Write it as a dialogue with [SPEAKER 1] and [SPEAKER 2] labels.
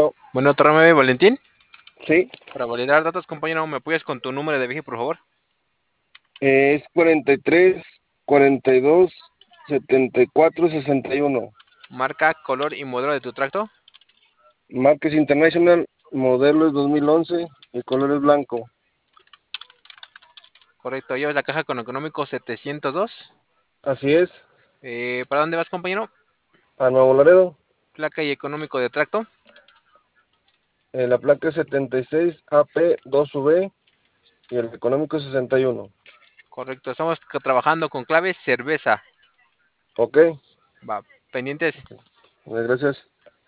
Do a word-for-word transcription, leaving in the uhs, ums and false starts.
[SPEAKER 1] Bueno,
[SPEAKER 2] Bueno, Torrame Valentín.
[SPEAKER 1] sí,
[SPEAKER 2] Para validar datos, compañero, ¿me apoyas con tu número de viaje, por favor?
[SPEAKER 1] es cuarenta y tres, cuarenta y dos, setenta y cuatro, sesenta y uno.
[SPEAKER 2] Marca, color y modelo de tu tracto.
[SPEAKER 1] Márquez International, modelo es dos mil once, el color es blanco.
[SPEAKER 2] Correcto, llevas la caja con económico setecientos dos.
[SPEAKER 1] Así es,
[SPEAKER 2] Eh, ¿Para dónde vas, compañero?
[SPEAKER 1] a Nuevo Laredo.
[SPEAKER 2] Placa y económico de tracto.
[SPEAKER 1] Eh, la placa es setenta y seis A P dos V y el económico es sesenta y uno.
[SPEAKER 2] Correcto, estamos trabajando con clave cerveza.
[SPEAKER 1] Ok,
[SPEAKER 2] Va, pendientes.
[SPEAKER 1] gracias.